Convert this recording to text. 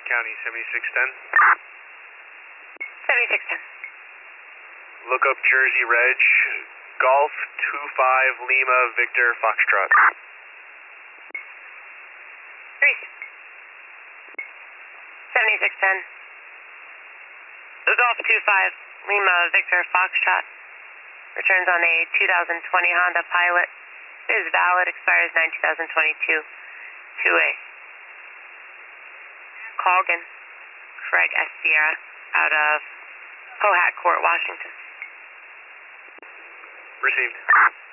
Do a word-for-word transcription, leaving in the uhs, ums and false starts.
County, seventy-six ten. seventy-six ten. Look up Jersey Reg, Golf two five Lima Victor Foxtrot. Reese. seventy-six ten. Golf two five Lima Victor Foxtrot. Returns on a two thousand twenty Honda Pilot. Is valid, expires nine two thousand twenty-two. two A. Colgan, Craig S. Sierra, out of Pohat Court, Washington. Received.